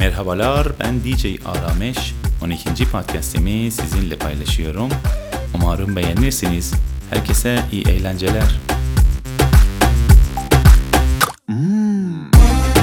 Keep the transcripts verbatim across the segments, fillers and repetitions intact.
Merhabalar, ben D J Arameş. on ikinci podcast'imi sizinle paylaşıyorum. Umarım beğenirsiniz. Herkese iyi eğlenceler. Hmm.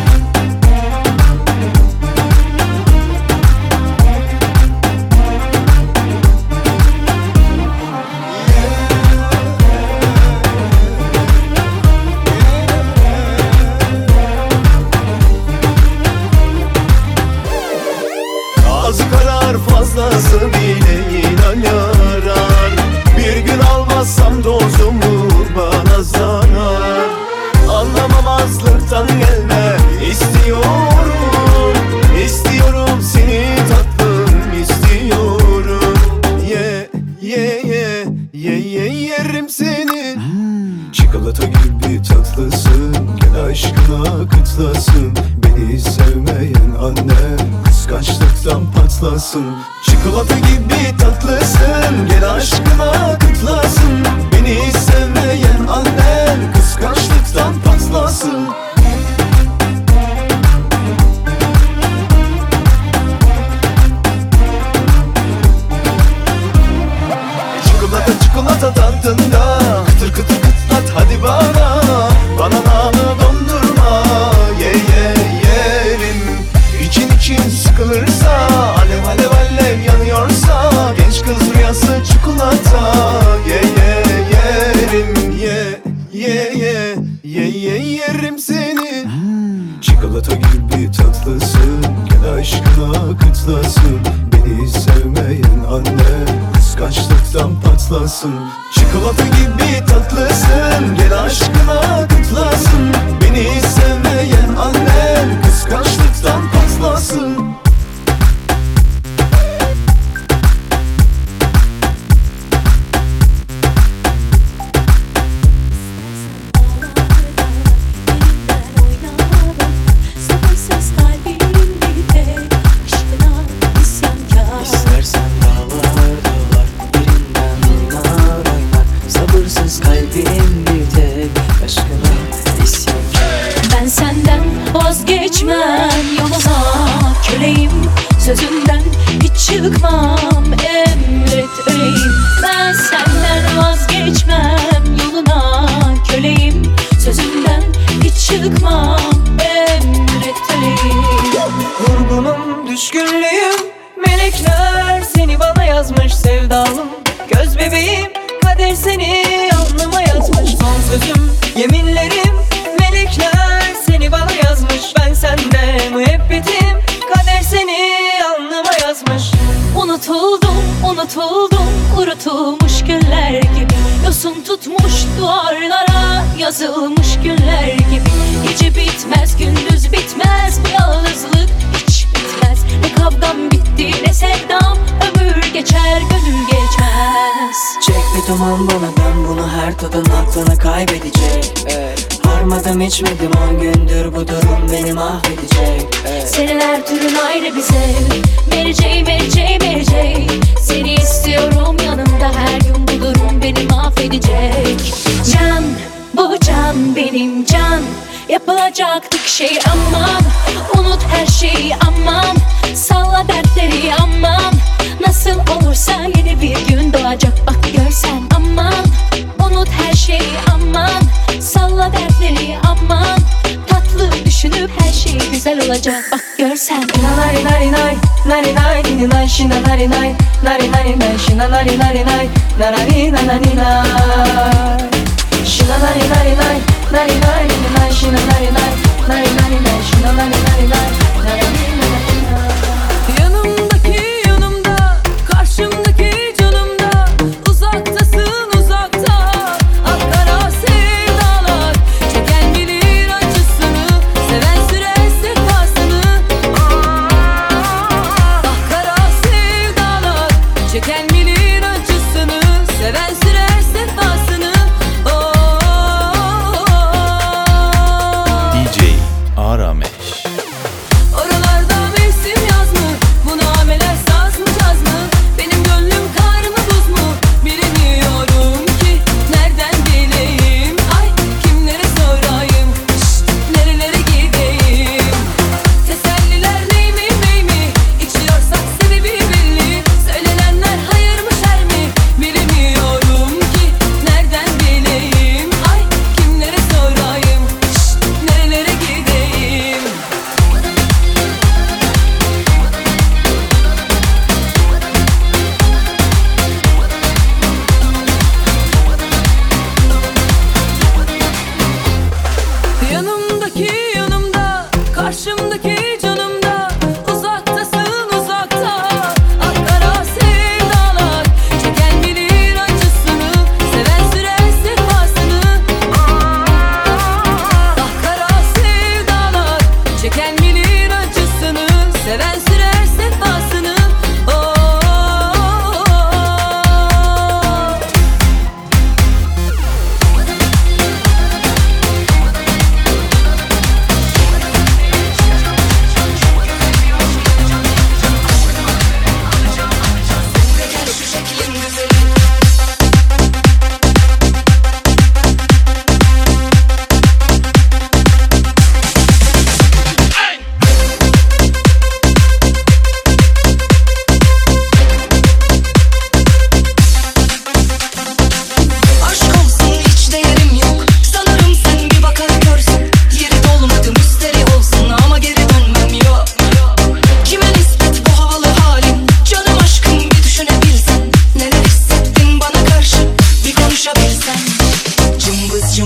Az karar fazlası bile inan yarar. Bir gün almazsam dozumu bana zarar. Anlamamazlıktan gelme istiyorum. İstiyorum seni tatlım istiyorum. Ye ye ye ye ye yerim seni. hmm. Çikolata gibi tatlısın, gel aşkına kıtlasın. Beni sevmeyen anne kıskançlıktan patlasın. Çikolata gibi tatlısın, gel aşkına kıtlasın. Beni sevmeyen annen kıskançlıktan patlasın. Çikolata çikolata tadında, kıtır kıtır kıtlat hadi bana. Bananamı dondurma, ye ye yerim. İçin için sıkılırsa, alev alev alev yanıyorsa, genç kız rüyası çikolata. Ye ye yerim, ye ye ye ye ye yerim seni. hmm. Çikolata gibi tatlısın, gel aşkına kıtlasın. Beni sevmeyen anne kıskançlıktan patlasın. Çikolata gibi tatlısın, gel aşkına kıtlasın. Beni sevmeyen annen kıskançlıktan patlasın. Vazgeçmem yoluna köleyim. Sözünden hiç çıkmam, emret öleyim. Ben senden vazgeçmem yoluna köleyim. Sözünden hiç çıkmam, emret öleyim. Vurgunum, düşkünlüğüm, melekler seni bana yazmış sevdalım. Göz bebeğim, kader seni alnıma yazmış. Son sözüm, yeminlerim, melekler seni bana yazmış. Ben sende müebbetim, kader seni alnıma yazmış. Unutuldum, unutuldum, kurutulmuş güller gibi. Yosun tutmuş duvarlara yazılmış güller gibi. Gece bitmez, gündüz bitmez, bu yalnızlık hiç bitmez. Ne kavgam bitti, ne sevdam, ömür geçer, gönül geçmez. Çek bir duman bana, ben bunu her tadın aklına kaybedecek. evet. Harmadım içmedim on gündür, bu durum beni mahvedecek. evet. Senin her türün ayrı bir zevk. Mary J, Mary J, Mary J. Seni istiyorum yanımda her gün, bu durum beni mahvedecek. Can, bu can benim can. Yapılacak tek şey aman. Unut her şeyi aman. Salla dertleri aman. Nasıl olursa yeni bir gün doğacak bak görsen aman. Unut her şeyi aman. Salla dertleri aman. Tatlı düşünüp her şey güzel olacak bak görsen. Nari nari nari nari nari nari nari şina nari nari nari nari nari şina nari nari nari nari nari nari şina nari nari nari nari nari nari şina nari nari nari nari nari şina nari nari nari nari nari. Yanımdaki yanımda, karşımdaki canımda, uzaktasın uzakta. Aklara sevdalar, çeken bilir acısını, seven sürer sefasını. Aklara sevdalar, çeken bilir acısını, seven sürer sefasını. Oh, oh, oh, oh.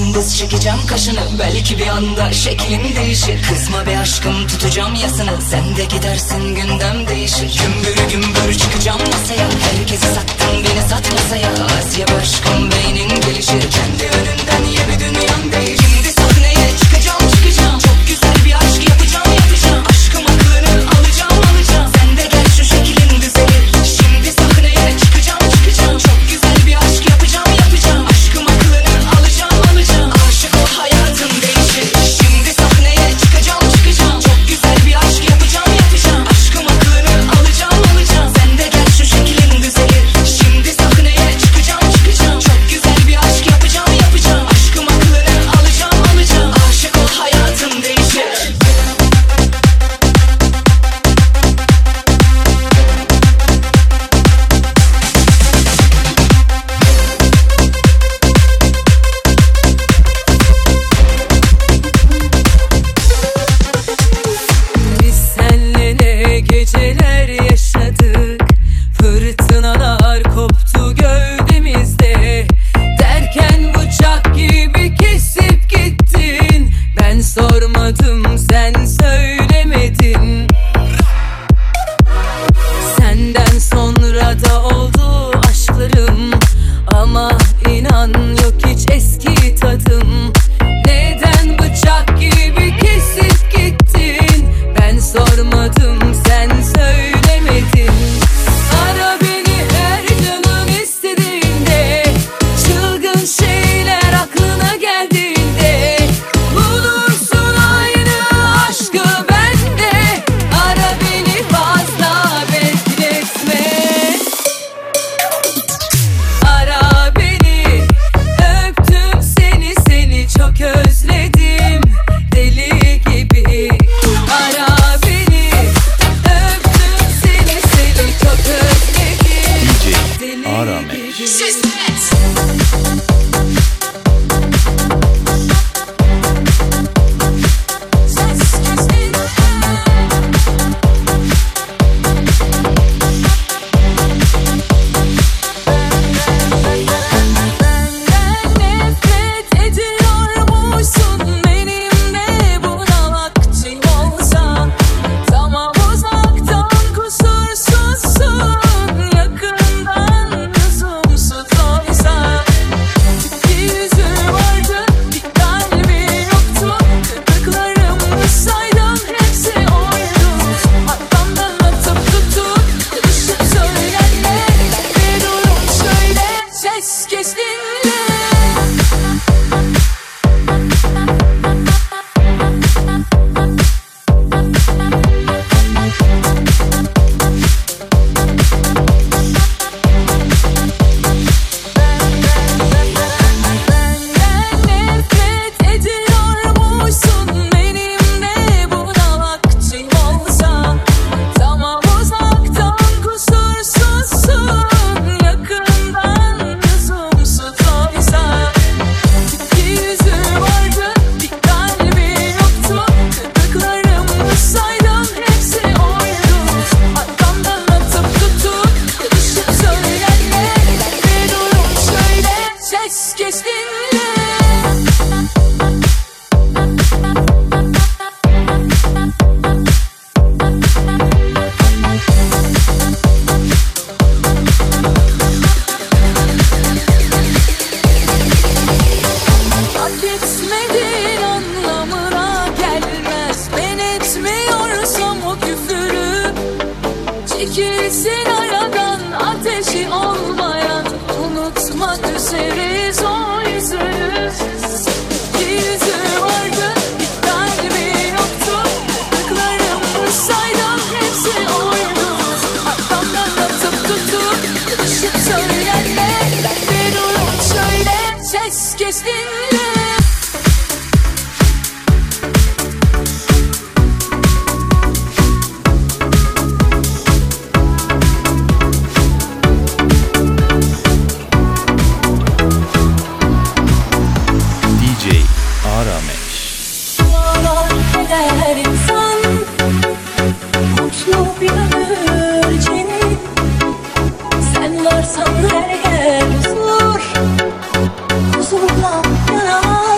Cımbız çekeceğim kaşını, belki bir anda şeklin değişir. Kızma be aşkım, tutacağım yasını, sen de gidersin gündem değişir. Gümbürü gümbürü çıkacağım masaya, herkesi sattın beni sat masaya. Asya be aşkım, beynin gelişir, kendi önünden ye bir dünyam değişir. Şimdi sahneye çıkacağım çıkacağım, çok güzel bir aşk yapacağım yapacağım. Aşkım aklını alacağım alacağım, sen de gel şu şeklin düzelir. Şimdi sahneye çıkacağım çıkacağım, çok güzel bir aşk yapacağım yapacağım. Aşkım aklını alacağım alacağım, aşık ol hayatım değişir. Şimdi sahneye çıkacağım çıkacağım, çok güzel bir aşk yapacağım yapacağım. Aşkım aklını alacağım alacağım, sen de gel şu şeklin düzelir. Şimdi sahneye çıkacağım çıkacağım, çok güzel bir aşk yapacağım yapacağım. Aşkım aklını alacağım alacağım, aşık ol hayatım değişir. Biz senle ne geceler yaşadık, fırtınalar koptu gövdemizde. Derken bıçak gibi kesip gittin, ben sormadım sen söylemedin. Senden sonra da oldu aşklarım, ama inan yok hiç eski tadım. Neden bıçak gibi kesip gittin, ben sormadım sen söylemedin. Ara beni her canın istediğinde, çılgın şeyler aklına geldiğinde. Bulursun aynı aşkı bende, ara beni fazla bekletme. Ara beni, öptüm seni seni çok özledim deli gibi. Ara beni, öptüm seni seni çok özledim D J deli Arameş. gibi. Benden nefret ediyormuşsun, benimle buna vaktim olsa. Tamam uzaktan kusursuzsun, yakından lüzumsuz olsa. Bir yüzü vardı, bir kalbi yoktu. Kırdıklarımı saydım, hepsi oydu. Arkamdan atıp tutup konuşup söylenme. Bir durum şöyle, ses kes dinle. Benden nefret ediyormuşsun, benimle buna vaktim olsa. Tamam uzaktan kusursuzsun, yakından lüzumsuz olsa. Bir yüzü vardı, bir kalbi yoktu. Kırdıklarımı saydım, hepsi oydu. Arkamdan atıp tutup konuşup söylenme. Bir durum şöyle, ses kes dinle. Hak etmediğin anlamına gelmez. Ben etmiyorsam o küfürü, çekilsin aradan ateşi olmayan. Unutmak üzeriz o yüzü. Bir yüzü vardı, bir kalbi yoktu. Kırdıklarımı saydım, hepsi oydu. Arkamdan atıp tutup konuşup söylenme. Bir durum şöyle, ses kes dinle. D J Arameş. Ağlar eder insan, mutlu bir ömür için. Sen varsan her yer huzur, huzurla yanar.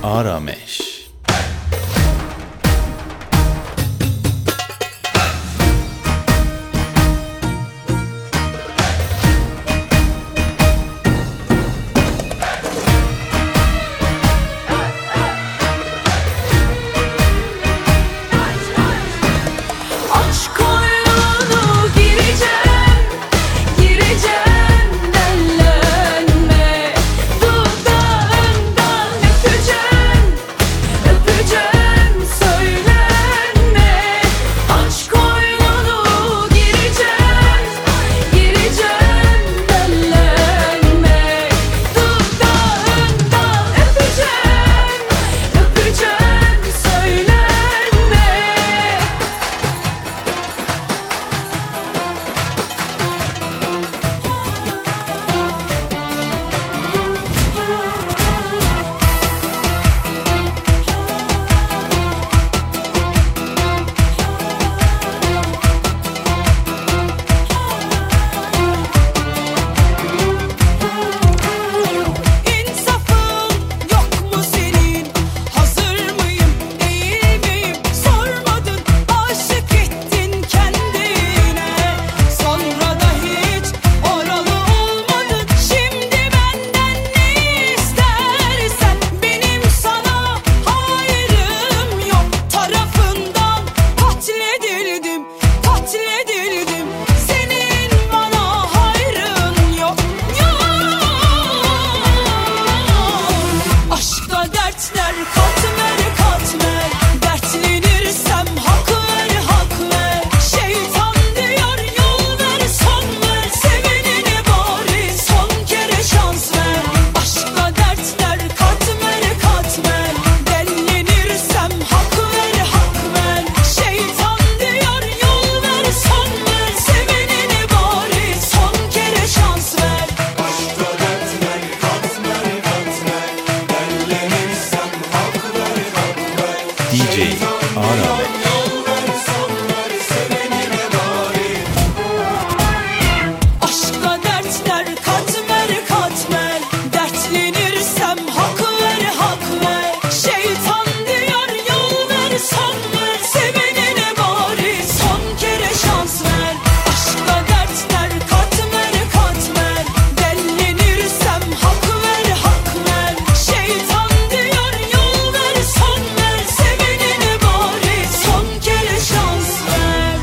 Arameş. Aç koynunu gireceğim, gireceğim dellenme. Dudağından öpeceğim, öpeceğim söylenme. Aç koynunu gireceğim, gireceğim dellenme. Dudağından öpeceğim, öpeceğim söylenme. İnsafın yok mu senin? Hazır mıyım, değil miyim? Sormadın, aşık ettin kendine. Sonra da hiç oralı olmadın. Şimdi benden ne istersen, benim sana hayrım yok. Tarafından katledildim, katledildim. Senin bana hayrın yok, yok. Aşkta dertler katmer katmer. Dertlenirsem hak ver hak ver. Şeytan diyor yol ver son ver. Sevenine bari son kere şans ver. Aşkta dertler katmer katmer. Dellenirsem hak ver hak ver. Şeytan diyor yol ver son ver. Sevenine bari son kere şans ver. D J Arameş. Aşkla dertler katmer katmer. Dertlenirsem hak ver hak ver. Şeytan diyor yol ver son ver. Sevenine bari son kere şans ver. Aşkla dertler katmer katmer. Dellenirsem hak ver hak ver. Şeytan diyor yol ver son ver. Sevenine bari son kere şans ver.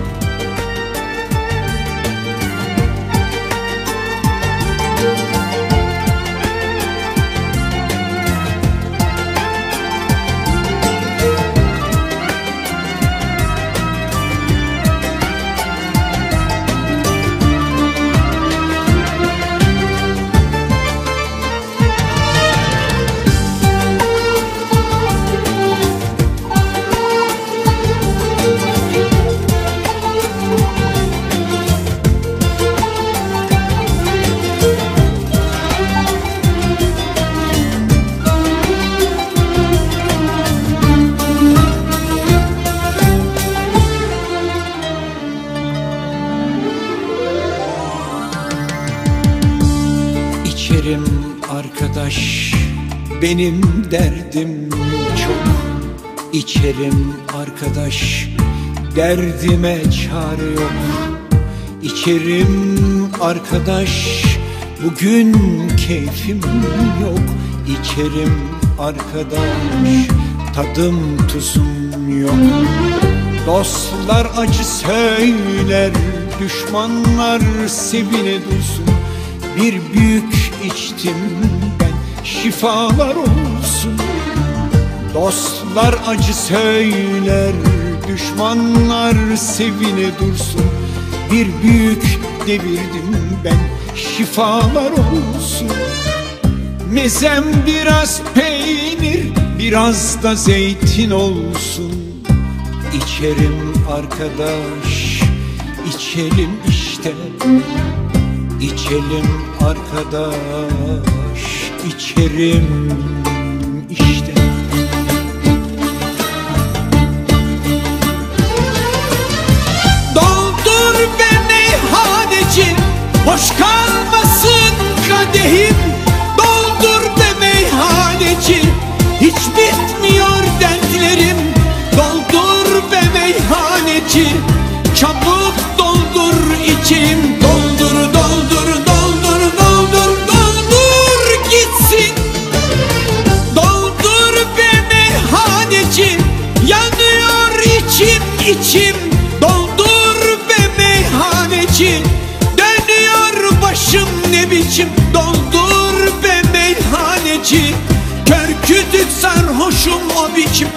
İçerim arkadaş, benim derdim çok. İçerim arkadaş, derdime çare yok. İçerim arkadaş, bugün keyfim yok. İçerim arkadaş, tadım tuzum yok. Dostlar acı söyler, düşmanlar sevine dursun. Bir büyük içtim ben, şifalar olsun. Dostlar acı söyler, düşmanlar sevine dursun. Bir büyük devirdim ben, şifalar olsun. Mezem biraz peynir, biraz da zeytin olsun. İçerim arkadaş, içelim işte. İçelim arkadaş, içerim işte. Doldur be meyhaneci, boş kalmasın kadehim. Doldur be meyhaneci, hiç Çok doldur içim, doldur doldur doldur doldur doldur gitsin. Doldur be meyhaneci, yanıyor içim içim. Doldur be meyhaneci, dönüyor başım ne biçim. Doldur be meyhaneci, kör kütük sarhoşum o biçim.